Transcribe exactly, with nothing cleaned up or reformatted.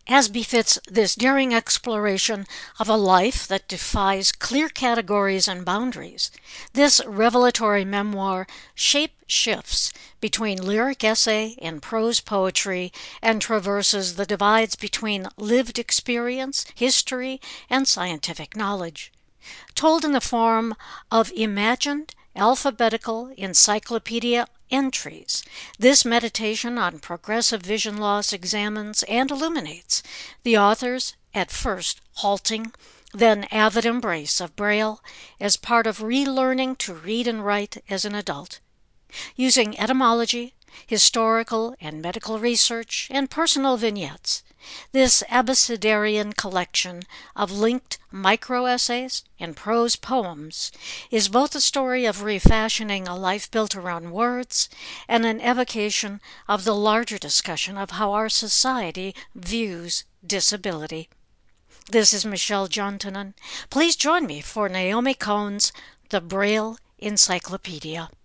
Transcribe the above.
As befits this daring exploration of a life that defies clear categories and boundaries, this revelatory memoir shape shifts between lyric essay and prose poetry and traverses the divides between lived experience, history, and scientific knowledge. Told in the form of imagined alphabetical encyclopedia entries, this meditation on progressive vision loss examines and illuminates the author's, at first halting, then avid embrace of Braille as part of relearning to read and write as an adult. Using etymology, historical and medical research, and personal vignettes, this abecedarian collection of linked micro-essays and prose poems is both a story of refashioning a life built around words and an evocation of the larger discussion of how our society views disability. This is Michelle Jontonen. Please join me for Naomi Cohn's The Braille Encyclopedia.